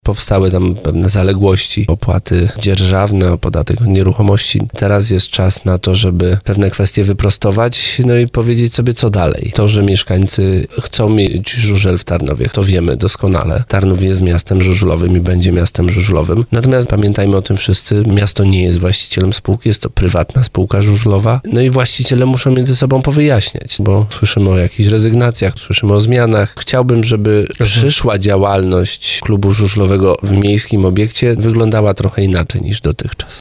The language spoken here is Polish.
Powstały tam pewne zaległości, opłaty dzierżawne, podatek od nieruchomości. Teraz jest czas na to, żeby pewne kwestie wyprostować, no i powiedzieć sobie, co dalej. To, że mieszkańcy chcą mieć żużel w Tarnowie, to wiemy doskonale. Tarnów jest miastem żużlowym i będzie miastem żużlowym. Natomiast pamiętajmy o tym wszyscy, miasto nie jest właścicielem spółki, jest to prywatna spółka żużlowa. No i właściciele muszą między sobą powyjaśniać, bo słyszymy o jakichś rezygnacjach, słyszymy o zmianach. Chciałbym, żeby przyszła działalność klubu żużlowego w miejskim obiekcie wyglądała trochę inaczej niż dotychczas.